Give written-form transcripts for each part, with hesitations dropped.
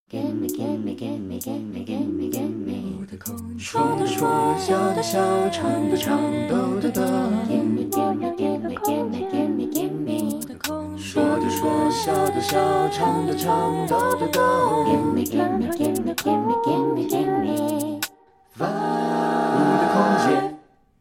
Gimme, gimme, gimme, gimme, gimme, gimme. 说的说，笑的笑，唱的唱，逗的逗。Gimme, gimme, gimme, gimme, gimme, gimme. 说的说，笑的笑，唱的唱，逗的逗。Gimme, gimme, gimme, gimme, gimme, gimme. 我的空间。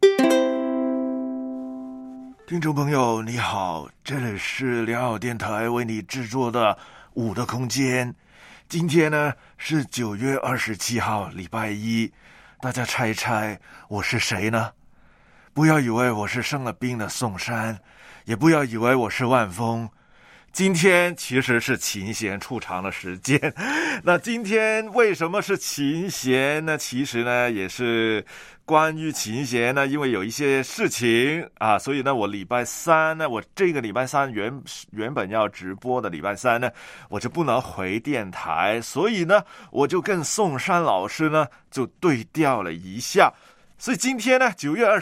听众朋友你好，这里是良好电台为你制作的我的空间。今天呢是9月27号礼拜一，大家猜一猜我是谁呢？不要以为我是生了病的宋山，也不要以为我是万峰。今天其实是琴弦出场的时间。那今天为什么是琴弦呢？其实呢也是关于琴弦呢，因为有一些事情啊，所以呢我礼拜三呢，我这个礼拜三原本要直播的礼拜三呢，我就不能回电台，所以呢我就跟宋山老师呢就对调了一下。所以今天呢9月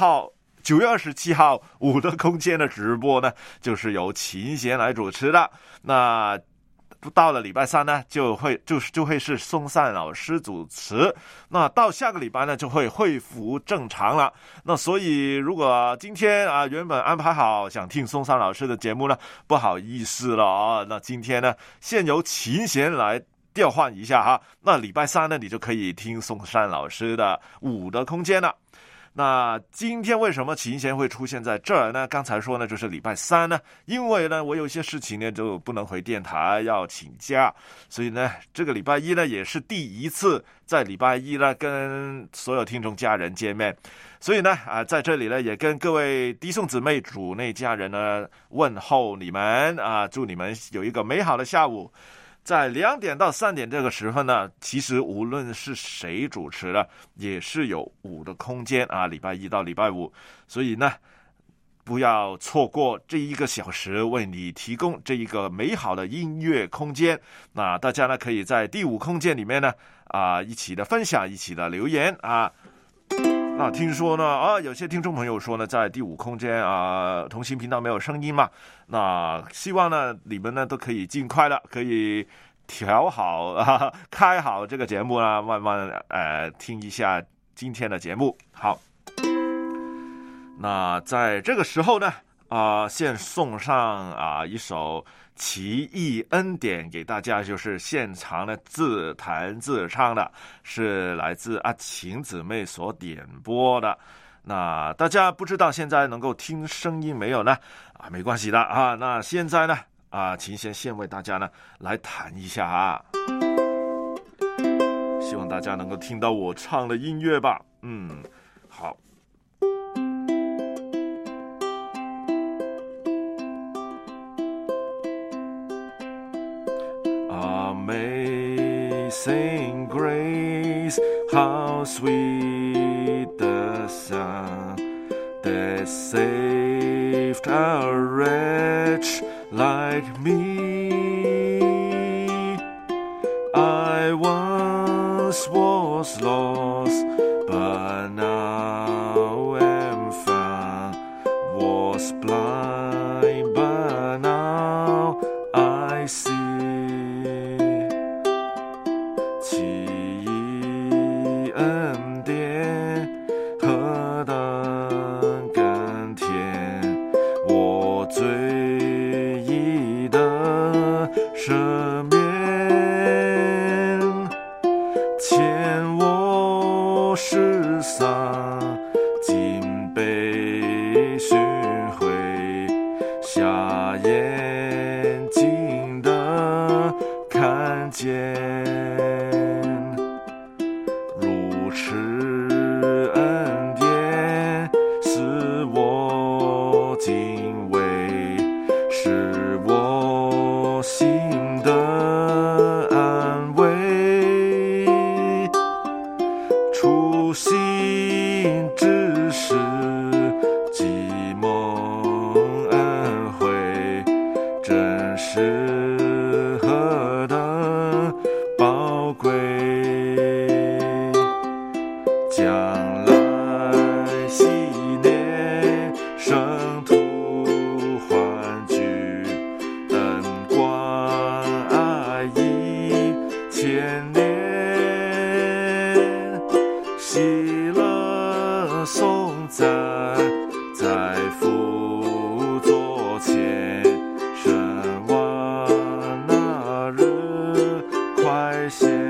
27号我的空间的直播呢，就是由琴弦来主持的。那到了礼拜三呢，就会是宋山老师主持。那到下个礼拜呢，就会恢复正常了。那所以如果今天原本安排好想听宋山老师的节目呢，不好意思了啊。那今天呢，先由琴弦来调换一下哈。那礼拜三呢，你就可以听宋山老师的我的空间了。那今天为什么琴弦会出现在这儿呢？刚才说呢，就是礼拜三呢，因为呢我有一些事情呢就不能回电台，要请假，所以呢这个礼拜一呢也是第一次在礼拜一呢跟所有听众家人见面，所以呢在这里呢也跟各位弟兄姊妹主内家人呢问候你们祝你们有一个美好的下午。在2点到3点这个时分呢，其实无论是谁主持的，也是有我的空间礼拜一到礼拜五，所以呢，不要错过这1个小时为你提供这一个美好的音乐空间。那大家呢，可以在第5空间里面呢，一起的分享，一起的留言那听说呢有些听众朋友说呢，在第5空间同心频道没有声音嘛，那希望呢你们呢都可以尽快的可以调好开好这个节目啦，慢慢听一下今天的节目。好，那在这个时候呢先送上一首奇异恩典给大家，就是现场的自弹自唱的，是来自阿琴姊妹所点播的。那大家不知道现在能够听声音没有呢？没关系的那现在呢琴弦先为大家呢来弹一下希望大家能够听到我唱的音乐吧。好。Amazing grace, how sweet the sound that saved a wretch like me. I once was lost, but now am found, was blind, but now I see. 情千年，喜乐颂赞在父座前，神万那日快现。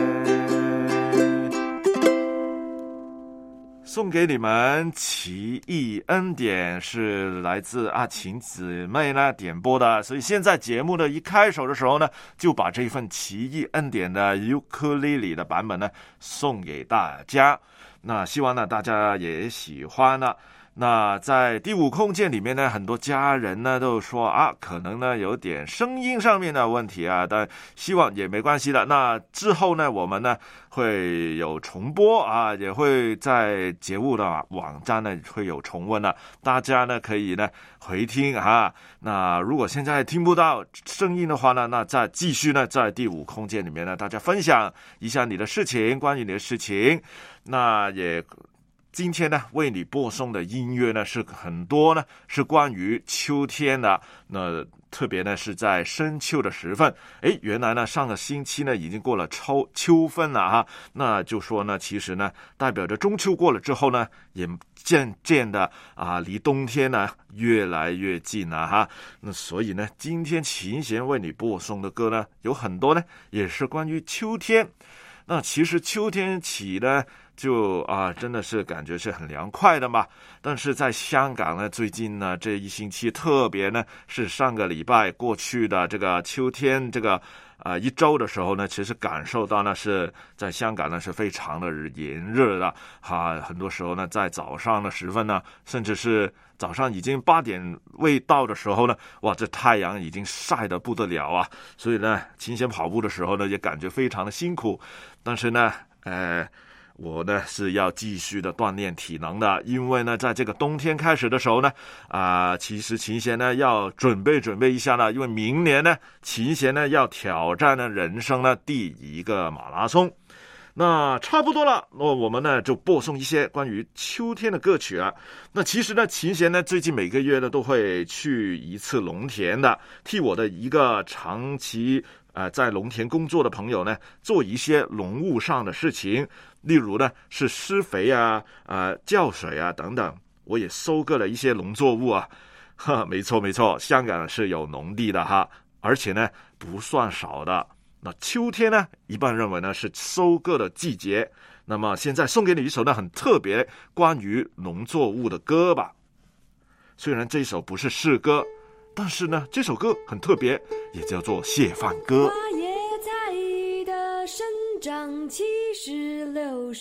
送给你们奇异恩典，是来自阿琴姊妹呢点播的，所以现在节目的一开首的时候呢，就把这份奇异恩典的尤克里里的版本呢送给大家。那希望呢大家也喜欢呢。那在第五空间里面呢，很多家人呢都说啊，可能呢有点声音上面的问题啊，但希望也没关系的。那之后呢，我们呢会有重播啊，也会在节目的网站呢会有重温了，大家呢可以呢回听啊。那如果现在听不到声音的话呢，那再继续呢在第五空间里面呢，大家分享一下你的事情，关于你的事情。那也今天呢为你播送的音乐呢是很多呢是关于秋天的，那特别呢是在深秋的时分。原来呢上个星期呢已经过了秋分了哈，那就说呢其实呢代表着中秋过了之后呢，也渐渐的离冬天呢越来越近了哈。那所以呢今天琴弦为你播送的歌呢有很多呢也是关于秋天。那其实秋天起呢就真的是感觉是很凉快的嘛。但是在香港呢，最近呢这一星期，特别呢是上个礼拜过去的这个秋天这个一周的时候呢，其实感受到呢是在香港呢是非常的炎热的很多时候呢在早上的时分呢，甚至是早上已经8点未到的时候呢，哇，这太阳已经晒得不得了啊！所以呢，琴弦跑步的时候呢，也感觉非常的辛苦。但是呢，我呢是要继续的锻炼体能的，因为呢，在这个冬天开始的时候呢，其实琴弦呢要准备一下呢，因为明年呢，琴弦呢要挑战呢人生呢第一个马拉松。那差不多了，那我们呢就播送一些关于秋天的歌曲啊。那其实呢，琴弦呢最近每个月呢都会去一次农田的，替我的一个长期在农田工作的朋友呢做一些农务上的事情，例如呢是施肥浇水等等。我也收割了一些农作物没错，香港是有农地的哈，而且呢不算少的。那秋天呢，一般认为呢是收割的季节。那么现在送给你一首呢很特别关于农作物的歌吧。虽然这一首不是诗歌，但是呢这首歌很特别，也叫做谢饭歌。 花叶菜的生长期是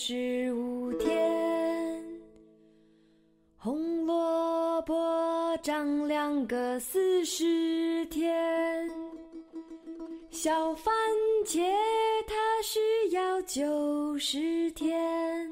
65天，红萝卜长2个40天，小番茄它需要90天，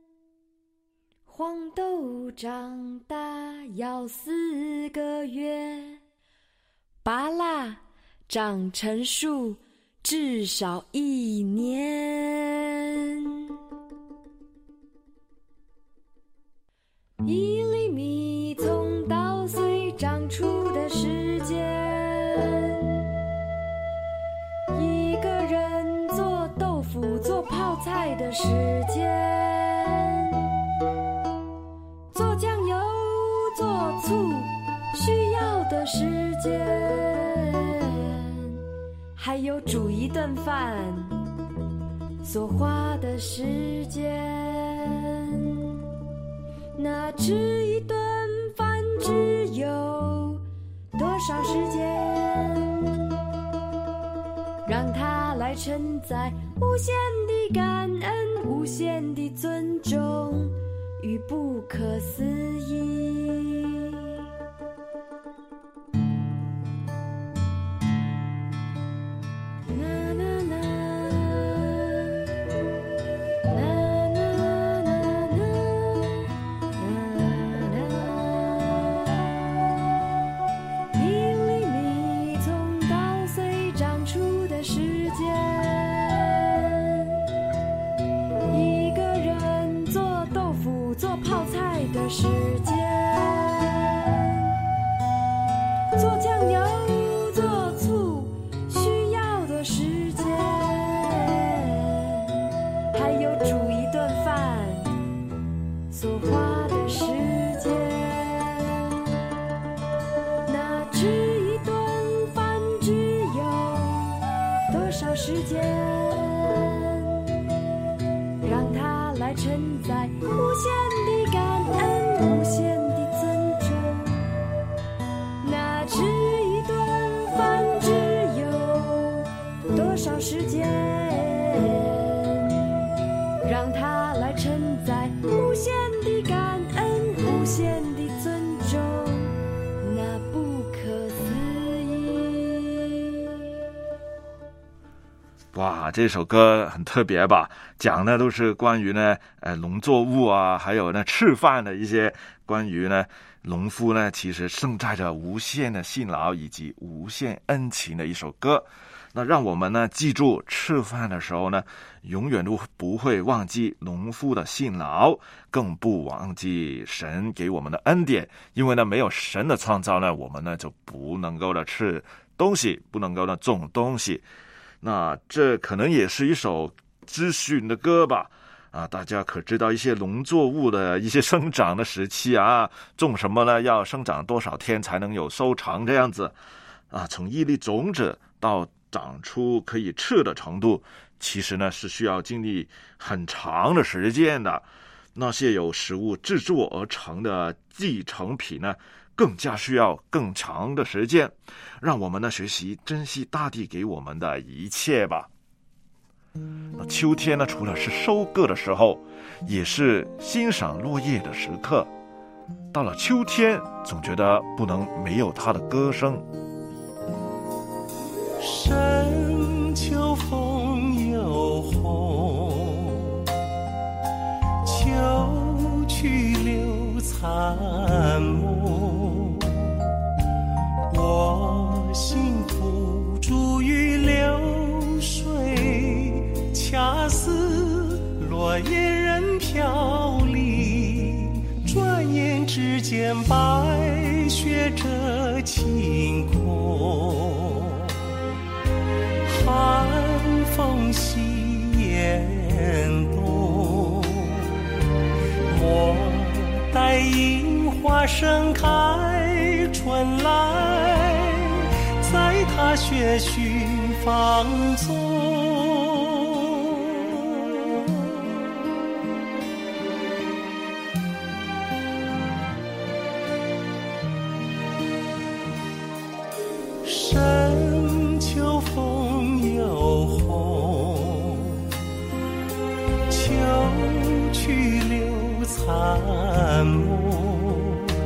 黄豆长大要4个月，芭乐长成树至少1年。1厘米从稻穗长出的时间，一个人做豆腐做泡菜的时间，做酱油做醋需要的时间，还有煮一顿饭所花的时间。那吃一顿饭只有多少时间？让它来承载无限的感恩，无限的尊重与不可思议。时间时间，让它来承载无限的感恩，无限的尊重。那吃一顿饭只有多少时间，让它来承载无限的感恩，无限的尊重，那不可思议。 哇，这首歌很特别吧？讲的都是关于呢，农作物啊，还有呢吃饭的一些关于呢农夫呢，其实盛载着无限的辛劳以及无限恩情的一首歌。那让我们呢记住，吃饭的时候呢，永远都不会忘记农夫的辛劳，更不忘记神给我们的恩典。因为呢，没有神的创造呢，我们呢就不能够的吃东西，不能够的种东西。那这可能也是一首资讯的歌吧。大家可知道一些农作物的一些生长的时期啊，种什么呢？要生长多少天才能有收成这样子啊？从一粒种子到长出可以吃的程度，其实呢是需要经历很长的时间的。那些由食物制作而成的继承品呢，更加需要更长的时间。让我们呢学习珍惜大地给我们的一切吧。那秋天呢，除了是收割的时候，也是欣赏落叶的时刻。到了秋天，总觉得不能没有它的歌声。 深秋风又红，秋去留残梦。我心付诸于流水，恰似落叶任飘零。转眼之间，白雪遮晴空。寒风袭严冬，莫待樱花盛开春来，在它雪寻芳踪。深秋风又红，秋去留残梦。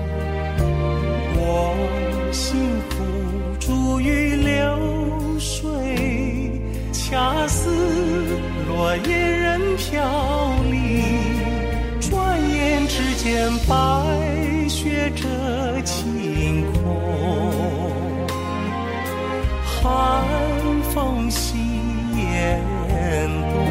我心付诸于流水，恰似落叶任飘零。转眼之间，白雪遮晴空。寒风袭严冬，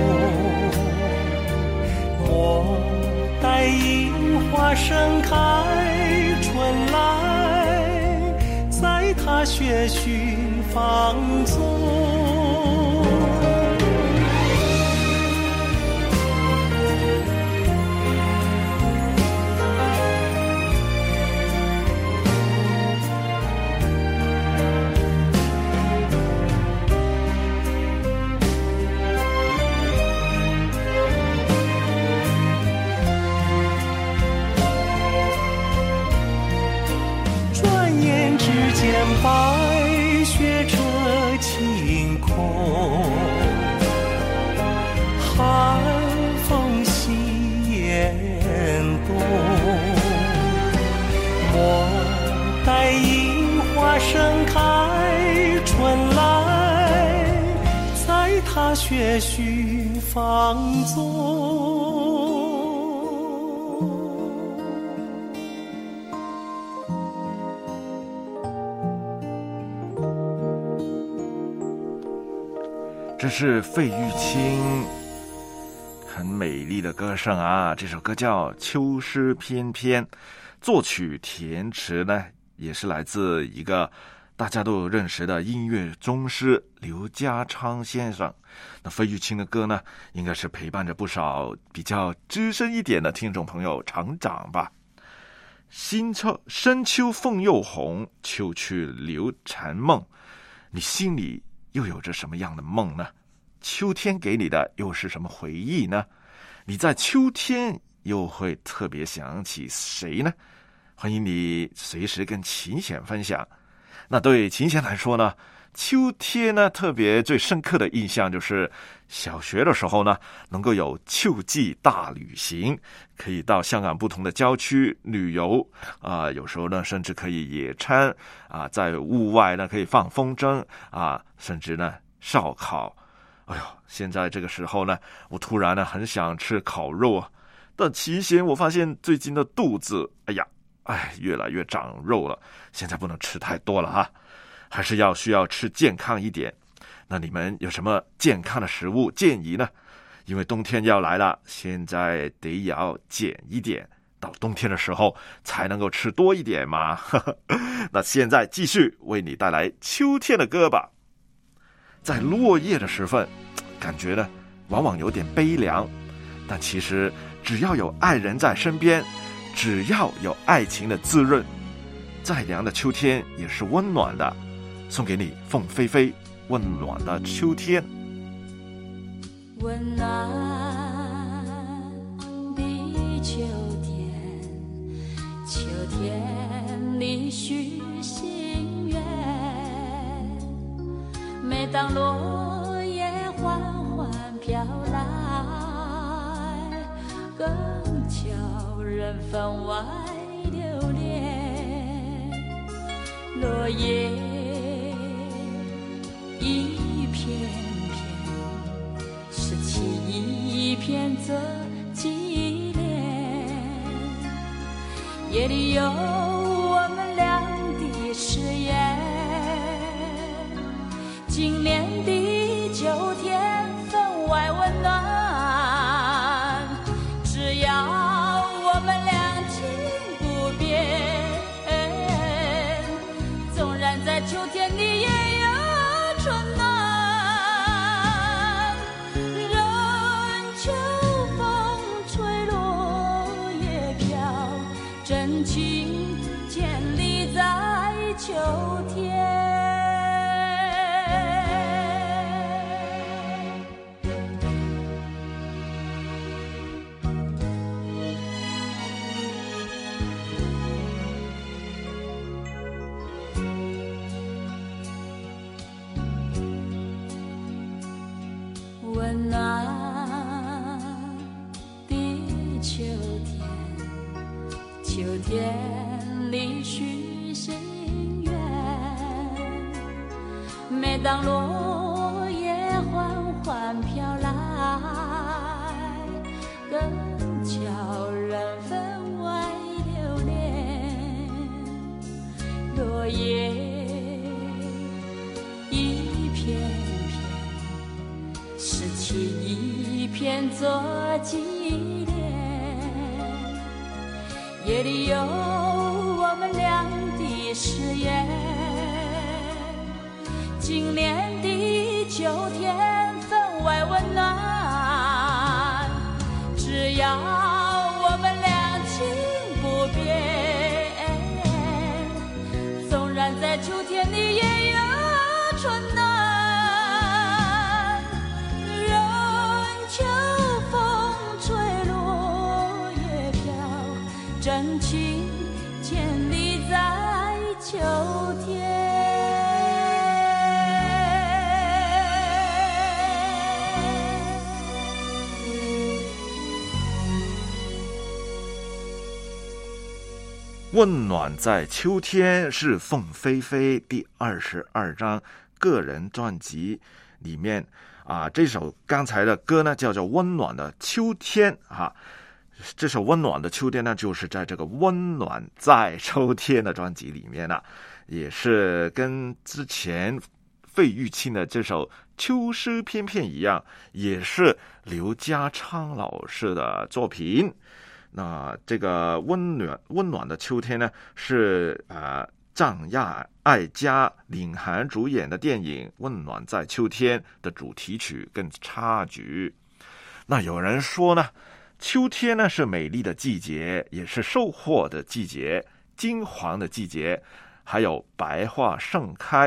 莫待樱花盛开春来，在它雪寻芳踪。白雪遮晴空，寒风袭严冬。莫待樱花盛开春来，在它雪寻芳踪。 这是费玉清很美丽的歌声啊，这首歌叫《秋诗翩翩》，作曲填词呢也是来自一个大家都认识的音乐宗师刘家昌先生。那费玉清的歌呢，应该是陪伴着不少比较资深一点的听众朋友成长吧。深秋风又红，秋去留残梦，你心里又有着什么样的梦呢？ 秋天给你的又是什么回忆呢？你在秋天又会特别想起谁呢？欢迎你随时跟琴弦分享。那对琴弦来说呢，秋天呢特别最深刻的印象就是小学的时候呢，能够有秋季大旅行，可以到香港不同的郊区旅游有时候呢甚至可以野餐在屋外呢可以放风筝甚至呢烧烤。哎呦，现在这个时候呢，我突然呢很想吃烤肉啊，但其实我发现最近的肚子越来越长肉了，现在不能吃太多了还是需要吃健康一点。那你们有什么健康的食物建议呢？因为冬天要来了，现在得要减一点，到冬天的时候才能够吃多一点嘛。那现在继续为你带来秋天的歌吧。在落叶的时分，感觉呢往往有点悲凉，但其实只要有爱人在身边，只要有爱情的滋润，再凉的秋天也是温暖的。送给你凤飞飞，温暖的秋天。 温暖的秋天，秋天里许心愿，每当落叶缓缓飘来，更叫人分外留恋。落叶一片片，拾起一片则纪念。夜里有我们俩的誓言，今年的秋天分外温暖，只要我们两情不变，纵然在秋天里也有春暖。任秋风吹落叶飘，真情建立在秋天。温暖的秋天，秋天里许心愿，每当落叶缓缓飘来，更叫人分外留恋。落叶一片拾起一片做纪念，夜里有我们俩的誓言，今年的秋天分外温暖，只要我们两情不变，纵然在秋天里也有春暖。真情建立在秋天。 温暖在秋天是凤飞飞第22张个人专辑里面这首刚才的歌呢叫做温暖的秋天这首温暖的秋天呢，就是在这个温暖在秋天的专辑里面也是跟之前费玉清的这首秋诗翩翩一样，也是刘家昌老师的作品。那这个温暖的秋天呢，是张亚爱嘉领衔主演的电影《温暖在秋天》的主题曲跟插曲。那有人说呢，秋天呢是美丽的季节，也是收获的季节，金黄的季节，还有白花盛开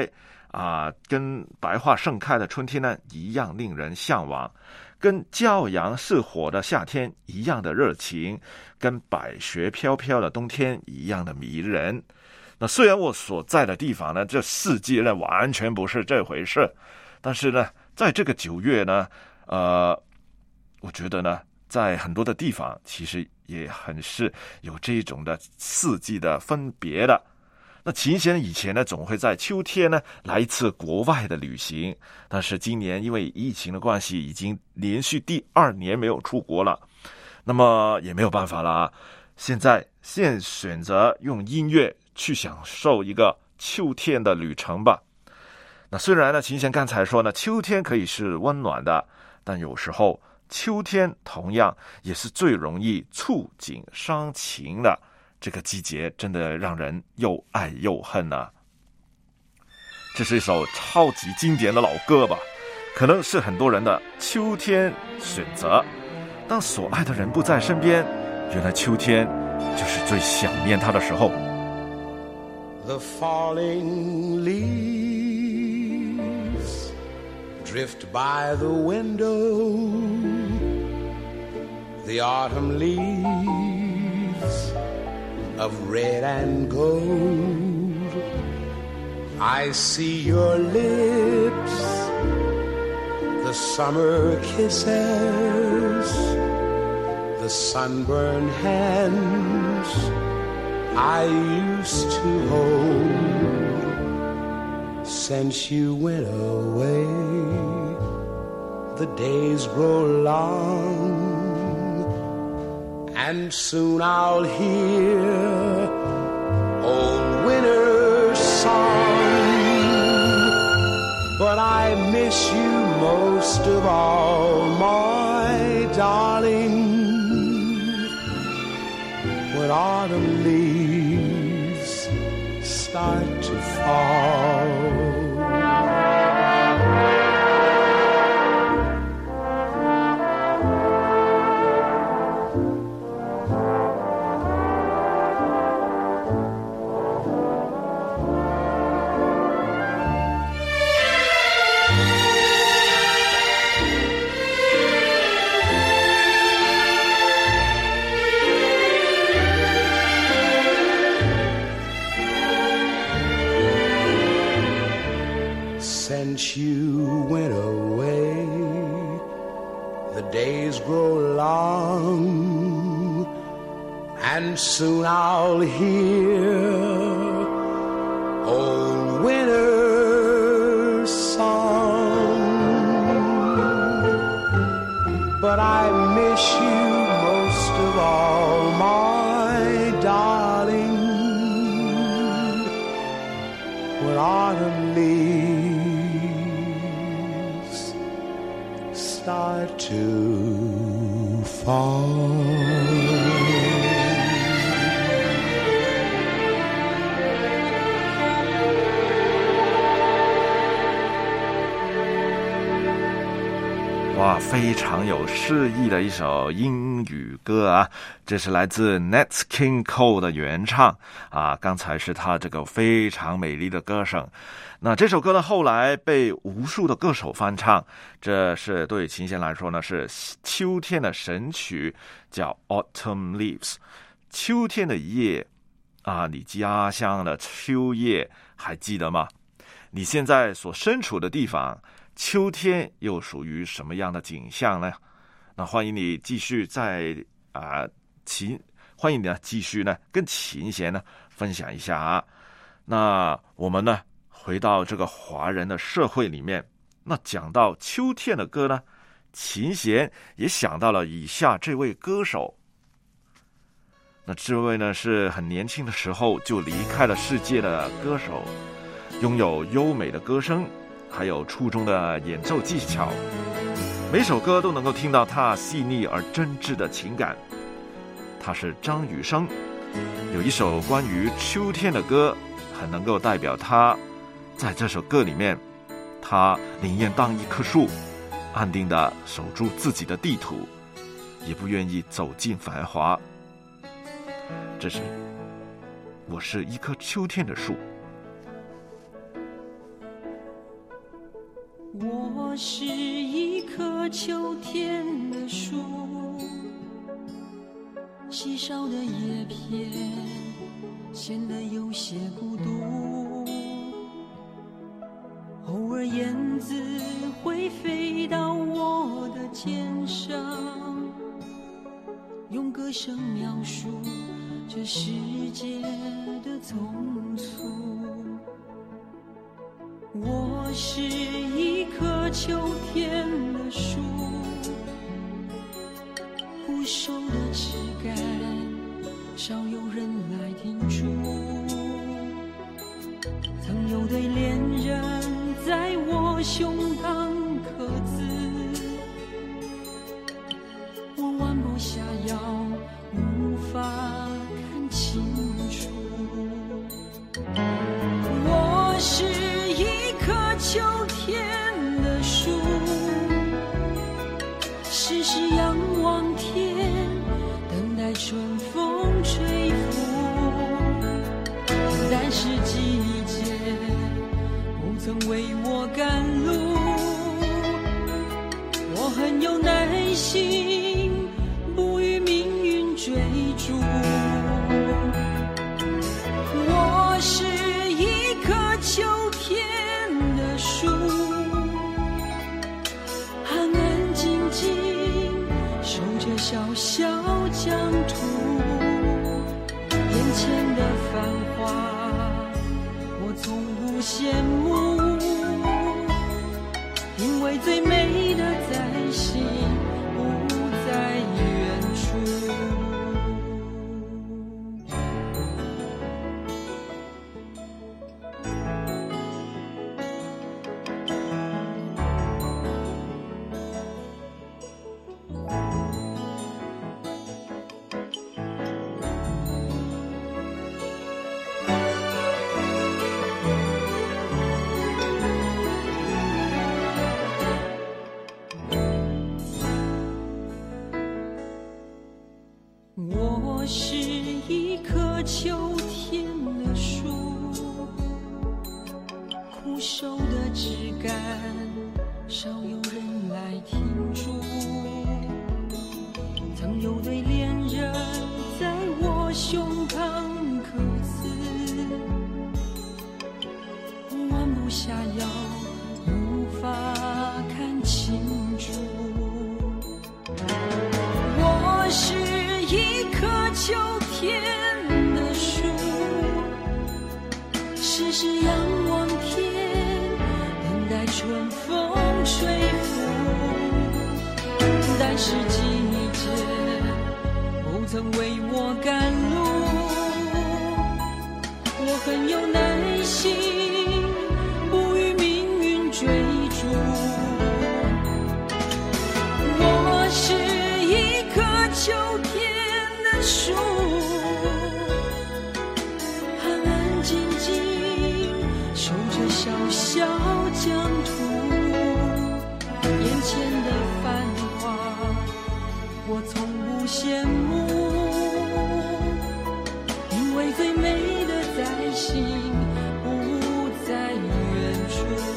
跟百花盛开的春天呢一样令人向往，跟骄阳似火的夏天一样的热情，跟百雪飘飘的冬天一样的迷人。那虽然我所在的地方呢，这四季呢完全不是这回事，但是呢，在这个9月呢，我觉得呢，在很多的地方其实也很是有这种的四季的分别的。那秦贤以前呢，总会在秋天呢来一次国外的旅行，但是今年因为疫情的关系，已经连续第2年没有出国了，那么也没有办法了。现选择用音乐去享受一个秋天的旅程吧。那虽然呢，秦贤刚才说呢，秋天可以是温暖的，但有时候秋天同样也是最容易触景伤情的。这个季节真的让人又爱又恨啊。这是一首超级经典的老歌吧，可能是很多人的秋天选择。当所爱的人不在身边，原来秋天就是最想念他的时候。 The falling leaves drift by the window, the autumn leaves of red and gold. I see your lips, the summer kisses, the sunburned hands I used to hold. Since you went away, the days grow long, and soon I'll hear old winter's song. But I miss you most of all, my darling, when autumn leaves start to fall. Since you went away, the days grow long, and soon I'll hear old winter's song. But I miss you most of all, my darling, when autumn leaves start to fall. 哇，非常有诗意的一首英语歌啊！这是来自 Nat King Cole 的原唱啊，刚才是他这个非常美丽的歌声。那这首歌呢，后来被无数的歌手翻唱，这是对琴弦来说呢，是秋天的神曲，叫 Autumn Leaves。秋天的夜啊，你家乡的秋夜还记得吗？你现在所身处的地方，秋天又属于什么样的景象呢？那欢迎你继续欢迎你呢继续呢跟琴弦呢分享一下啊。那我们呢回到这个华人的社会里面，那讲到秋天的歌呢，琴弦也想到了以下这位歌手。那这位呢是很年轻的时候就离开了世界的歌手，拥有优美的歌声，还有出众的演奏技巧，每首歌都能够听到他细腻而真挚的情感。他是张雨生，有一首关于秋天的歌，很能够代表他。在这首歌里面，他宁愿当一棵树，安定地守住自己的地土，也不愿意走进繁华。这是我是一棵秋天的树。 我是一棵秋天的树，稀少的叶片显得有些孤独，偶尔燕子会飞到我的肩上，用歌声描述这世界的匆促。我是一棵秋天的树，枯瘦的枝干少有人来停驻，曾有对恋人在我胸膛刻字，我弯不下腰，无法看清楚。我是一棵秋天的树，时时仰望天，等待春风吹拂，但是季节不曾为我赶路，我很有耐心，不与命运追逐。我是一棵秋天的树，安安静静守着小小疆土，眼前的繁华我从不羡慕，因为最美的在心，不在远处。我是一棵秋天的树，枯瘦的枝干少有人来停驻，曾有对恋人在我胸膛刻字，我弯不下腰，无法看清楚。我是一棵秋天的树，时时仰望天，等待春风吹拂，但是季节不曾为我赶路，我很有耐心，不与命运追逐。我是一棵秋天的树，安安静静守着小小疆土，眼前的繁华我从不羡慕，因为最美的在心，不在远处。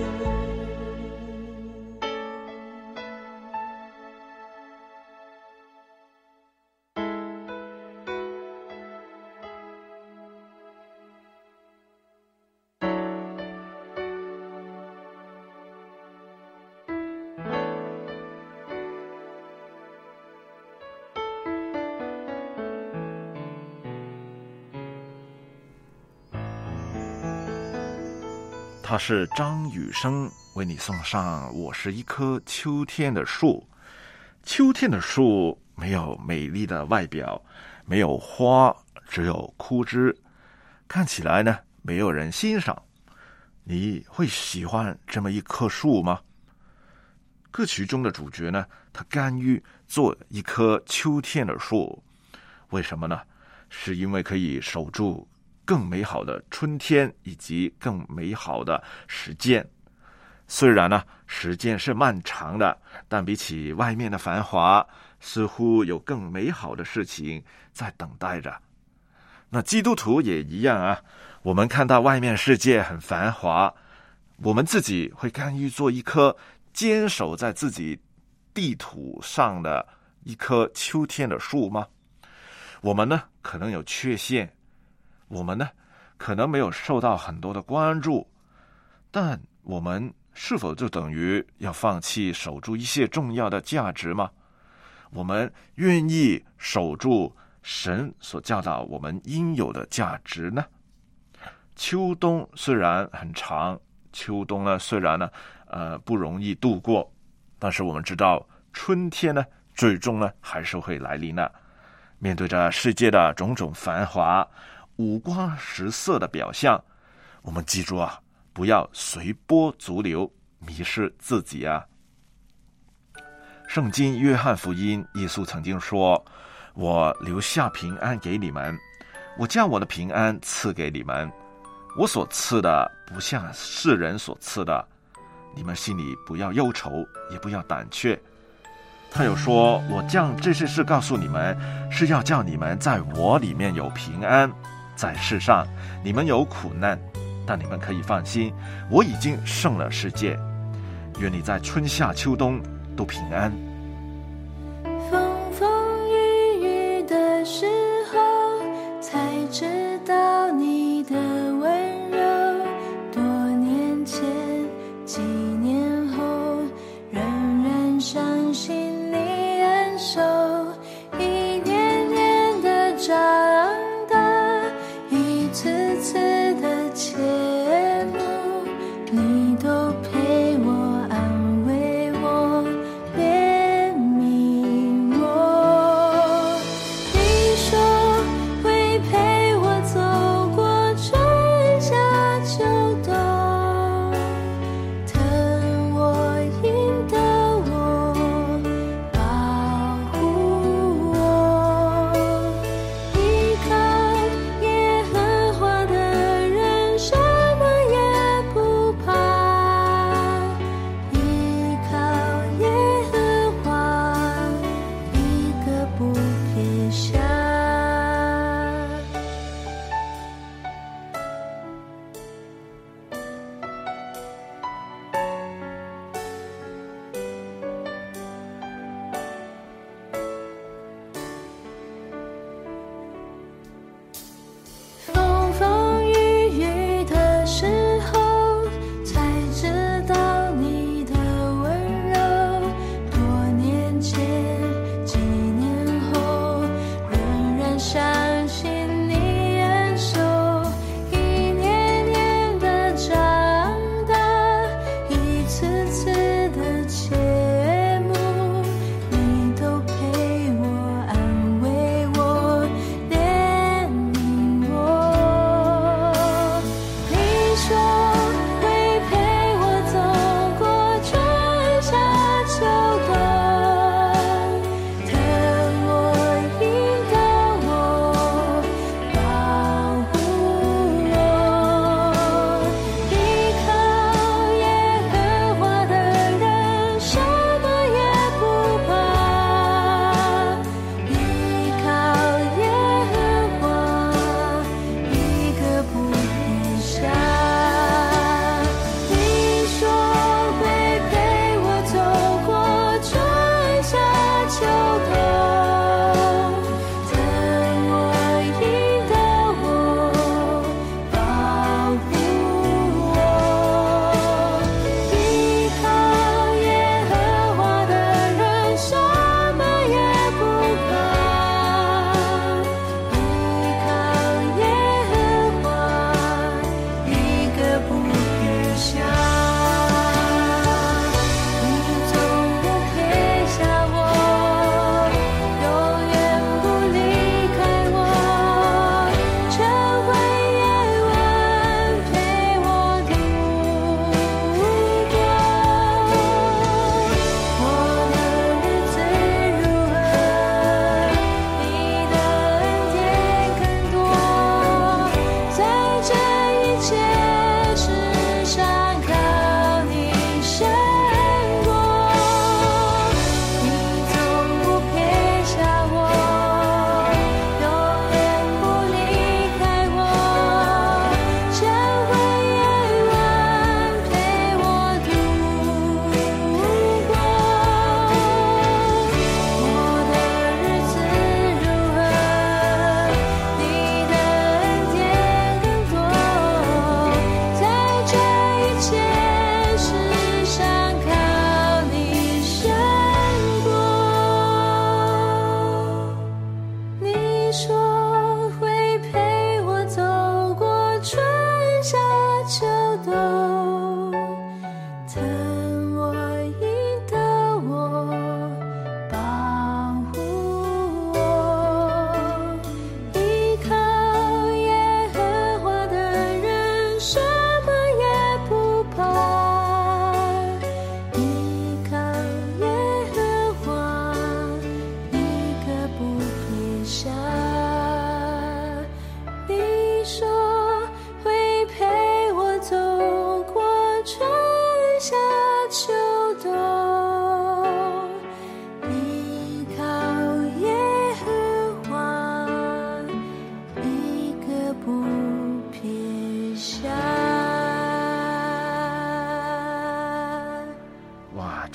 他是张雨生为你送上《我是一棵秋天的树》。秋天的树没有美丽的外表，没有花，只有枯枝，看起来呢没有人欣赏。你会喜欢这么一棵树吗？歌曲中的主角呢，他甘于做一棵秋天的树，为什么呢？是因为可以守住更美好的春天以及更美好的时间。虽然呢时间是漫长的，但比起外面的繁华，似乎有更美好的事情在等待着。那基督徒也一样啊，我们看到外面世界很繁华， 我们自己会甘于做一棵坚守在自己地土上的一棵秋天的树吗？我们呢，可能有缺陷，我们呢，可能没有受到很多的关注，但我们是否就等于要放弃守住一些重要的价值吗？我们愿意守住神所教导我们应有的价值呢？秋冬虽然很长，秋冬呢虽然呢不容易度过，但是我们知道春天呢最终呢还是会来临的。面对着世界的种种繁华、五光十色的表象，我们记住啊，不要随波逐流，迷失自己啊。圣经约翰福音，耶稣曾经说，我留下平安给你们，我将我的平安赐给你们，我所赐的不像世人所赐的，你们心里不要忧愁，也不要胆怯。他有说，我将这些事告诉你们，是要叫你们在我里面有平安，在世上你们有苦难，但你们可以放心，我已经胜了世界。愿你在春夏秋冬都平安。 风风雨雨的时候，才知道你的温柔。多年前，几年后，仍然相信你恩手，一年年的长大，一次次的切慕，你都陪我安慰我，怜悯我。你说会陪我走过春夏秋冬，疼我引导我，保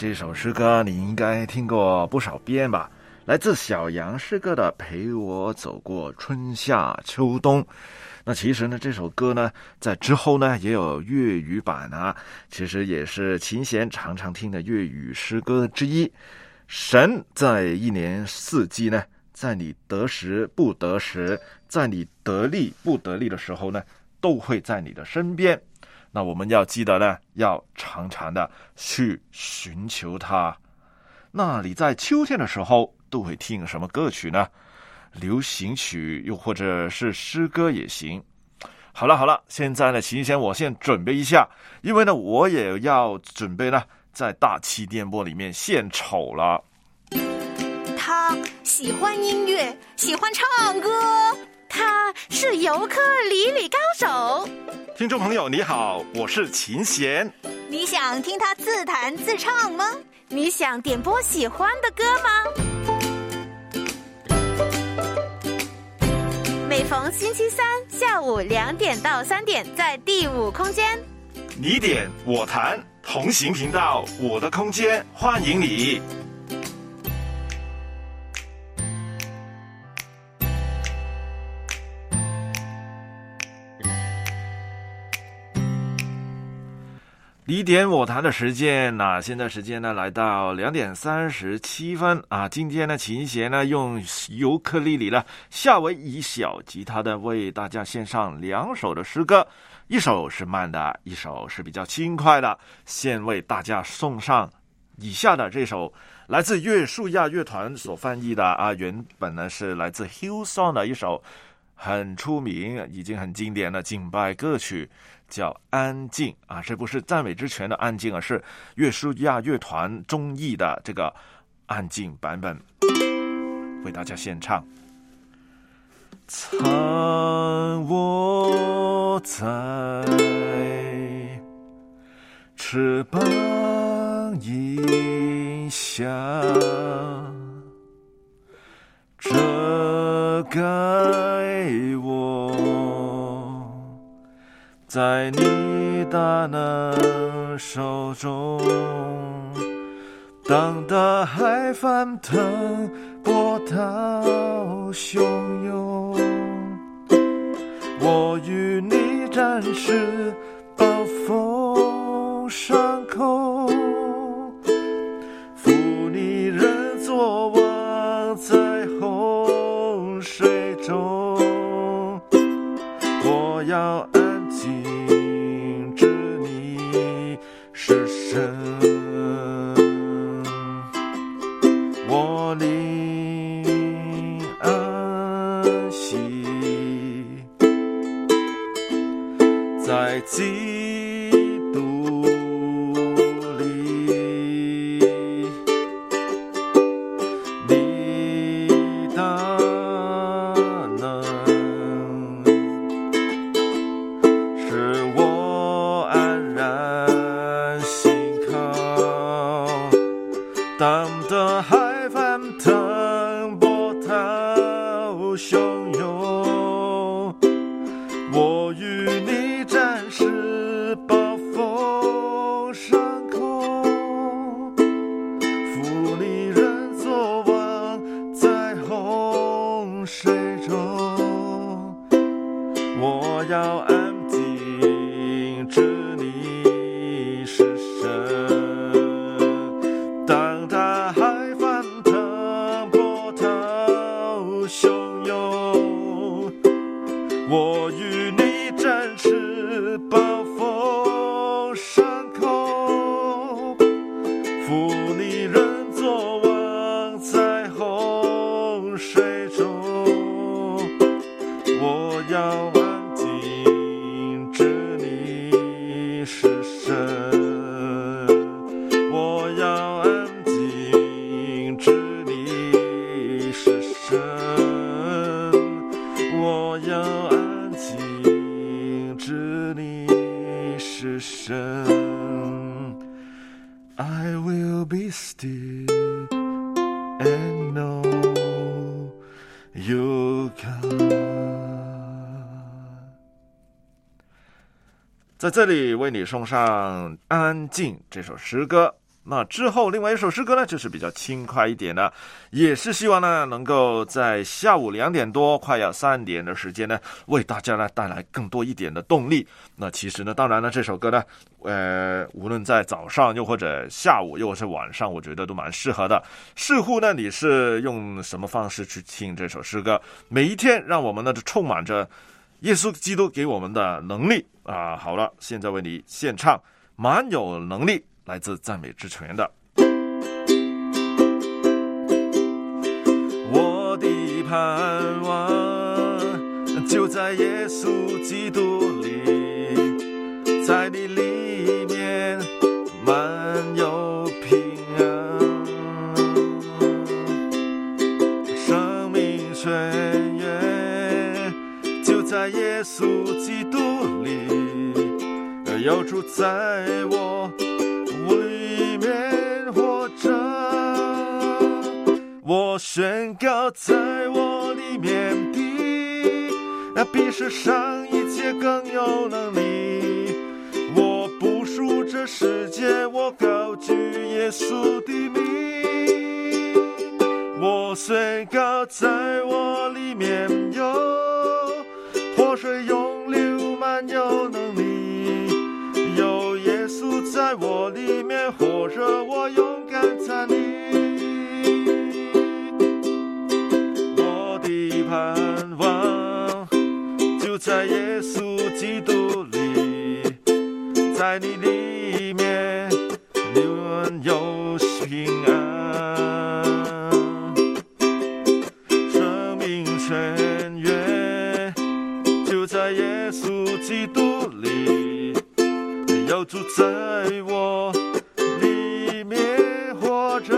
这首诗歌你应该听过不少遍吧？来自小杨诗歌的《陪我走过春夏秋冬》。那其实呢，这首歌呢，在之后呢也有粤语版啊，其实也是琴弦常常听的粤语诗歌之一。神在一年四季呢，在你得时不得时，在你得力不得力的时候呢，都会在你的身边。那我们要记得呢，要常常的去寻求他。那你在秋天的时候都会听什么歌曲呢？流行曲又或者是诗歌也行。好了，现在呢，琴弦我先准备一下，因为呢我也要准备呢在大气电波里面献丑了。 他喜欢音乐，喜欢唱歌，他是尤克里里高手。 听众朋友你好，我是琴弦。 你想听他自弹自唱吗？你想点播喜欢的歌吗？每逢星期三下午2点到3点，在第5空间， 你点我弹，同行频道，我的空间，欢迎你。你点我弹的时间，那现在时间呢来到2点37分啊。今天呢，琴弦呢用尤克里里呢夏威夷小吉他的为大家献上2首的诗歌，一首是慢的，一首是比较轻快的。先为大家送上以下的这首来自约书亚乐团所翻译的啊，原本呢是来自 Hillsong 的一首很出名、已经很经典的敬拜歌曲，叫《安静》啊，这不是赞美之泉的安静，而是约书亚乐团中译的这个安静版本，为大家献唱。藏我在翅膀荫下，遮盖我，在你大能手中。当大海翻腾，波涛汹涌，我与你展翅，暴风上空，负你人作王，在洪水中，我要安静，知你是神。我灵安息在基督里，你大能使我安然心靠。当大海翻腾，波涛汹涌，我与你展翅，暴风上空，负你人作王，在洪水中，我要安静，知你是神。当大海翻腾，波涛汹涌，我与你展翅，暴风上空，负你人作王，在洪水中，我要安静，知你是神。我要安静，知你是神。我要安静，知你是神。I will be still and know you come。在这里为你送上《安静》这首诗歌。 那之后另外一首诗歌呢，就是比较轻快一点的，也是希望呢能够在下午2点多快要3点的时间呢，为大家呢带来更多一点的动力。那其实呢，当然呢，这首歌呢无论在早上又或者下午又或是晚上，我觉得都蛮适合的。视乎呢你是用什么方式去听这首诗歌，每一天让我们呢充满着耶稣基督给我们的能力啊！好了，现在为你献唱蛮有能力，来自赞美之泉的。我的盼望就在耶稣基督里，在你里面满有平安，生命泉源就在耶稣基督里，有主在我里面活着，我宣告在我里面的比世上一切更有能力，我不属这世界，我高举耶稣的名，我宣告在我里面有活水涌流，满有能力，有耶稣在我里面活着，我勇敢站立，我的盼望就在耶稣基督里，在你里面永有平安，生命泉源就在耶稣基督里，有主在我里面活着，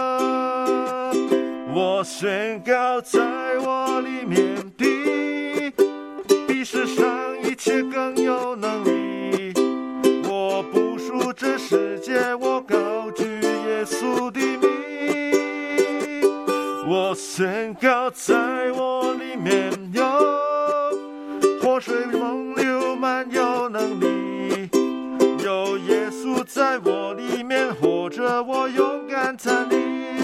我宣告在我里面的比世上一切更有能力，我不属这世界，我高举耶稣的名，我宣告在我里面有活水猛流，满有能力，有耶稣在我里面活着，我勇敢站立，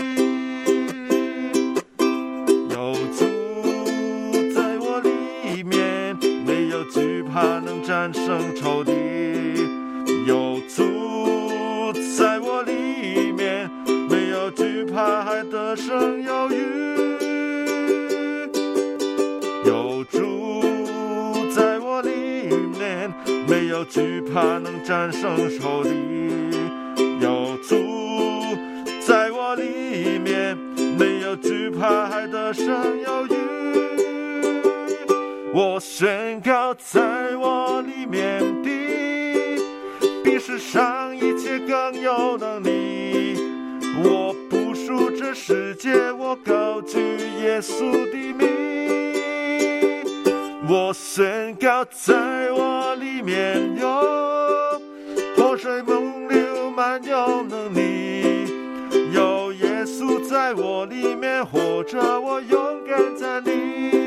有主在我里面，没有惧怕能战胜仇敌，有主在我里面，没有惧怕还得胜有余，有主在我里面，没有惧怕能战胜仇敌，有主在我里面，没有惧怕还得胜有余，我宣告在我里面的比世上一切更有能力，我不属这世界，我高举耶稣的名，我宣告在我里面有活水猛流，满有能力，有耶稣在我里面活着，我勇敢站立，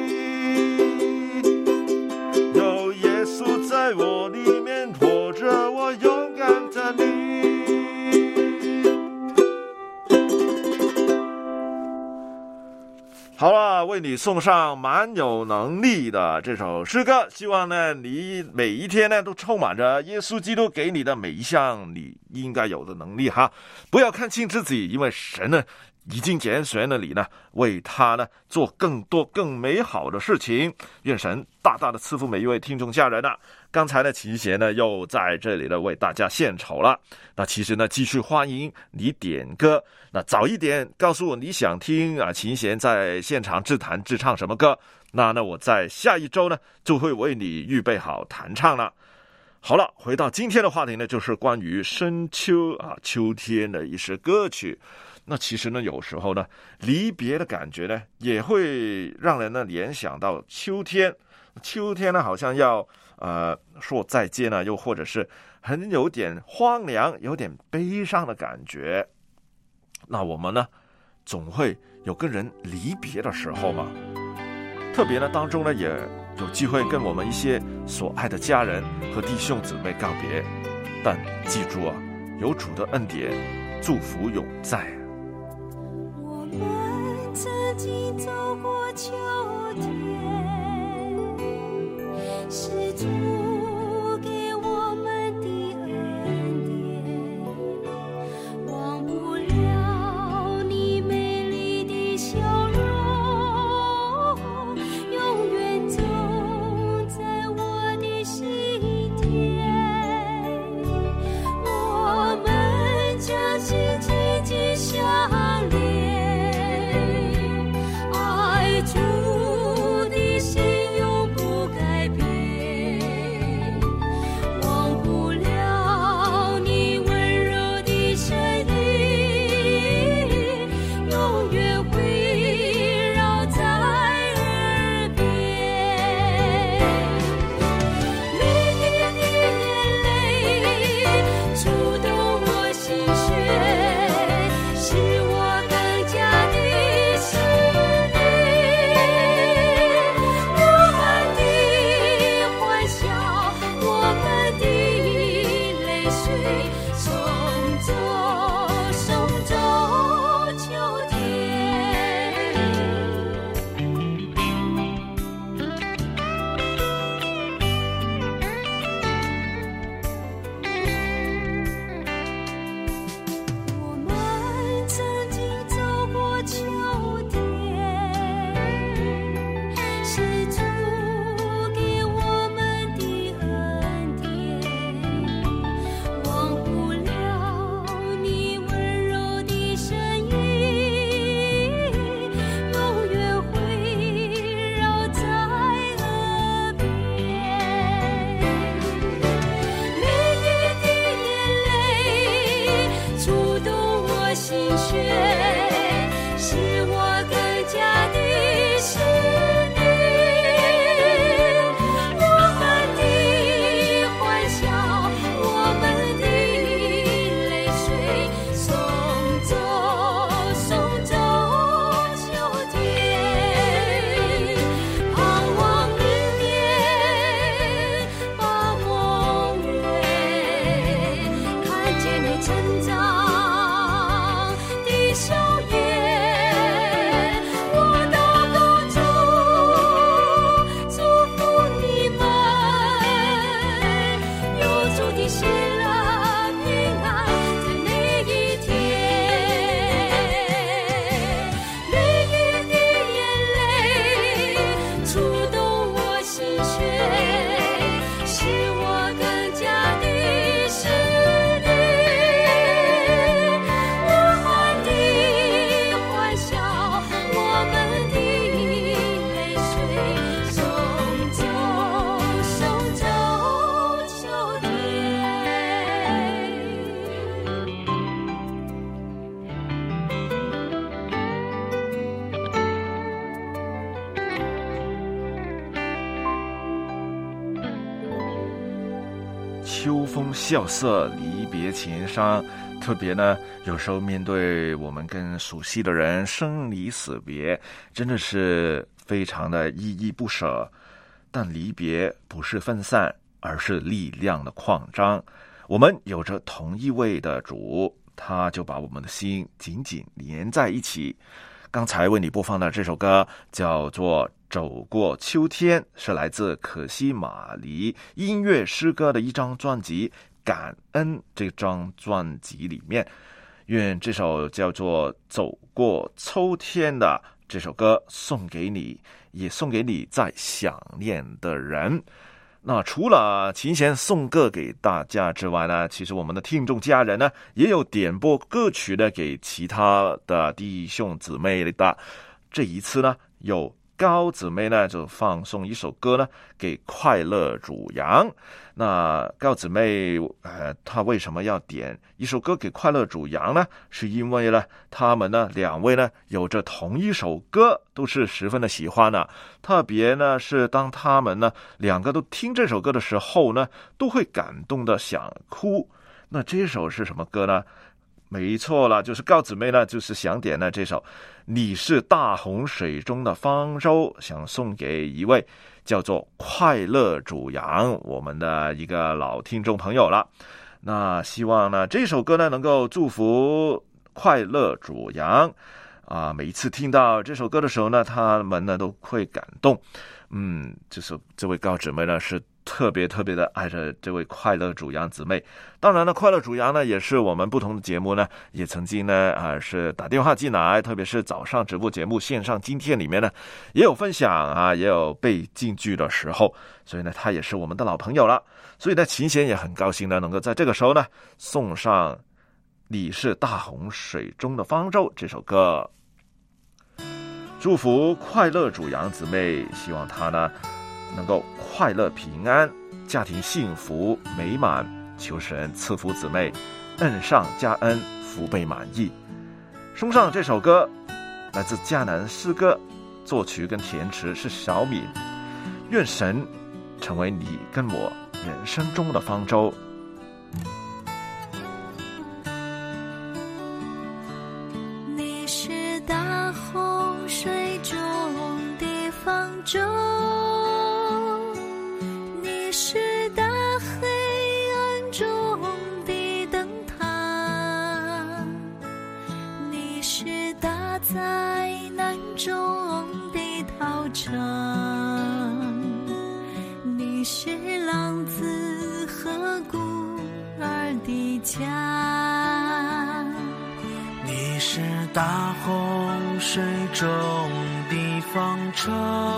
有耶稣在我里面活着，我勇敢站立。好了，为你送上蛮有能力的这首诗歌，希望呢你每一天呢都充满着耶稣基督给你的每一项你应该有的能力哈，不要看轻自己，因为神呢已经拣选了你呢，为他呢做更多更美好的事情。愿神大大的赐福每一位听众家人啊！刚才呢秦贤呢又在这里呢为大家献丑了，那其实呢继续欢迎你点歌，那早一点告诉我你想听啊秦贤在现场自弹自唱什么歌，那我在下一周呢就会为你预备好弹唱了。好了，回到今天的话题呢，就是关于深秋啊秋天的一些歌曲。那其实呢有时候呢离别的感觉呢也会让人呢联想到秋天，秋天呢好像要说再见呢，又或者是很有点荒凉有点悲伤的感觉。那我们呢总会有跟人离别的时候嘛，特别呢当中呢也有机会跟我们一些所爱的家人和弟兄姊妹告别，但记住啊，有主的恩典祝福永在。 我们曾经走过秋天，是主给我们的恩典，忘不了你美丽的笑容，永远种在我的心田。我们将心紧紧相连，爱主的心永不改变，忘不了你温柔的声音，永远围绕在耳边。每滴的眼泪触动我心弦，使我更加的思念。我们的欢笑，我们的泪水，送走秋天。我们曾经走过秋天，是主给我们的恩典，忘不了你温柔的声音，永远围绕在耳边。每滴的眼泪触动我心弦，使我更加的思念。我们的欢笑，我们的泪水，送走秋天。盼望明年把梦圆，看见你成长的笑颜。我祷告主，祝福你们，有主的喜乐平安在每一天。每一滴眼泪触动我心弦，使我更加的思念。我们的欢笑，我们的泪水，送走秋天。 秋风萧瑟，离别情伤。特别呢，有时候面对我们跟熟悉的人生离死别，真的是非常的依依不舍。但离别不是分散，而是力量的扩张。我们有着同一位的主，他就把我们的心紧紧连在一起。刚才为你播放的这首歌叫做《走过秋天》，是来自可西玛丽音乐诗歌的一张专辑《感恩》这张专辑里面。愿这首叫做《走过秋天》的这首歌送给你，也送给你在想念的人。那除了琴弦送歌给大家之外呢，其实我们的听众家人呢也有点播歌曲的给其他的弟兄姊妹的。这一次呢，有高姊妹呢就放送一首歌呢给快乐主羊。那高姊妹她为什么要点一首歌给快乐主羊呢？是因为呢他们呢两位呢有着同一首歌，都是十分的喜欢呢。特别呢是当他们呢两个都听这首歌的时候呢，都会感动的想哭。那这首是什么歌呢？没错了，就是高姊妹呢就是想点呢这首你是大洪水中的方舟，想送给一位叫做快乐主羊我们的一个老听众朋友了。 那希望呢这首歌呢能够祝福快乐主羊每一次听到这首歌的时候呢，他们呢都会感动。这位高姊妹呢是特别的爱着这位快乐主羊姊妹。当然呢，快乐主羊呢也是我们不同的节目呢也曾经呢是打电话进来，特别是早上直播节目线上今天里面呢也有分享也有背金句的时候，所以呢他也是我们的老朋友了。所以呢琴弦也很高兴呢能够在这个时候呢送上你是大洪水中的方舟这首歌，祝福快乐主羊姊妹，希望她呢能够快乐平安，家庭幸福美满，求神赐福姊妹恩上加恩，福倍满溢。送上这首歌来自迦南诗歌，作曲跟填词是小敏。愿神成为你跟我人生中的方舟。 你是大洪水中的方舟，你是大黑暗中的灯塔，你是大灾难中的逃城，你是浪子和孤儿的家， 你是大洪水中的方舟，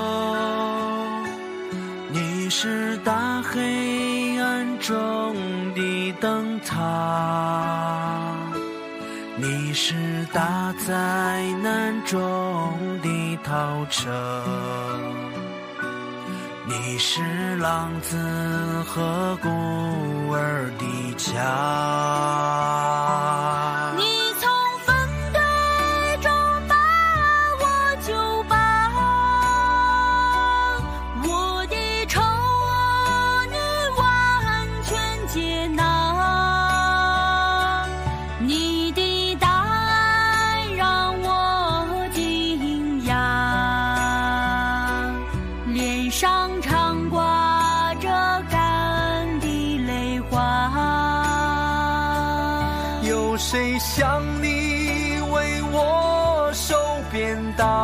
你是大黑暗中的灯塔，你是大灾难中的逃城，你是浪子和孤儿的家。 你从粪堆中把我救拔，我的仇恶你完全接纳，你的大爱让我惊讶，脸上常挂着感恩的泪花。 有谁像你为我受鞭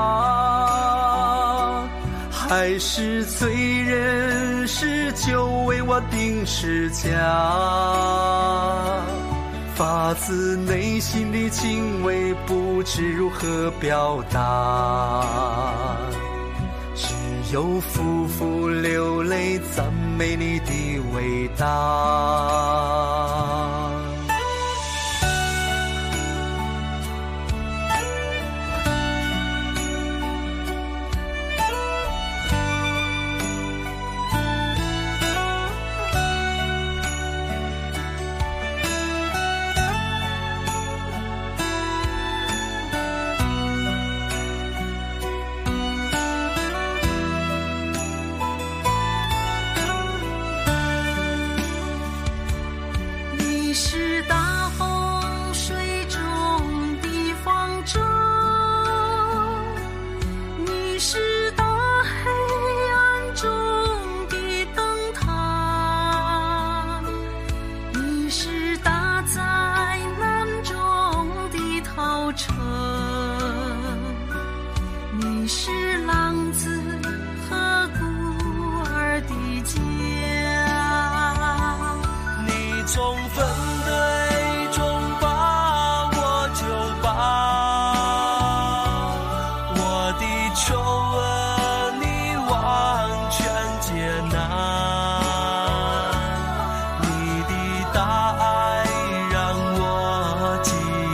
打，还是罪人是就为我钉十架，发自内心的敬畏不知如何表达，只有夫妇流泪赞美你的伟大。 你是大洪水中的方舟，你是大黑暗中的灯塔，你是大灾难中的逃城，你是浪子和孤儿的家。 你从粪堆中把我救拔，我的仇恶你完全接纳，你的大爱让我惊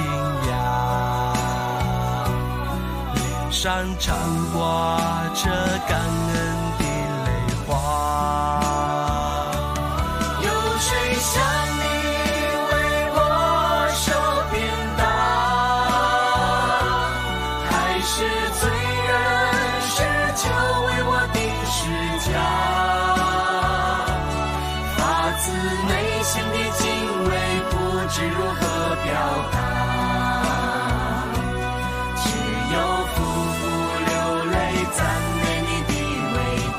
讶，脸上常挂着感恩的泪花。谁像你为我受鞭打，还是罪人是就为我钉十架，发自内心的敬畏不知如何表达，只有夫妇流泪赞美你的伟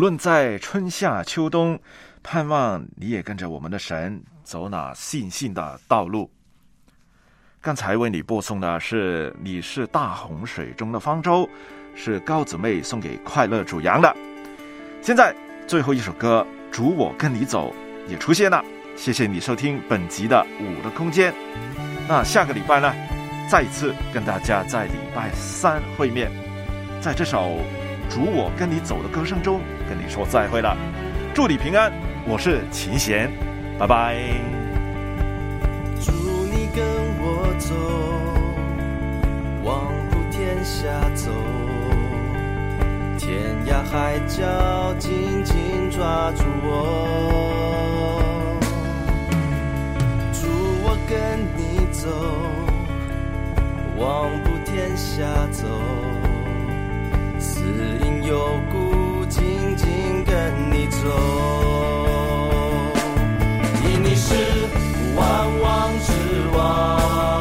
论在春夏秋冬，盼望你也跟着我们的神走那信心的道路。刚才为你播送的是你是大洪水中的方舟，是高姊妹送给快乐主羊的。现在最后一首歌主我跟你走也出现了，谢谢你收听本集的五的空间。那下个礼拜呢，再一次跟大家在礼拜3会面，在这首主我跟你走的歌声中跟你说再会了。祝你平安，我是秦贤，拜拜。 祝你跟我走，往普天下走，天涯海角紧紧抓住我。祝我跟你走，往普天下走，四应有故紧紧跟你走。因你是万王之王，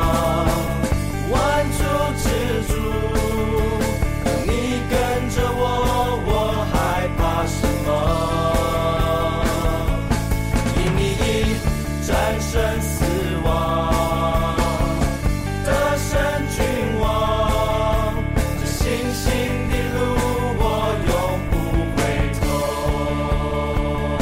万主之主，你跟着我，我害怕什么？因你已战胜死亡，得胜君王，这信心的路我永不回头。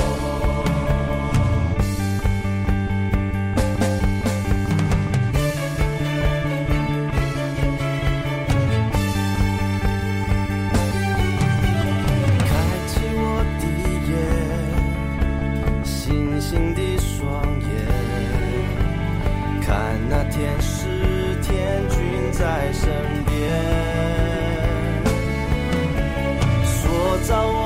开启我的眼，信心的双眼，看那天使天君在身边，塑造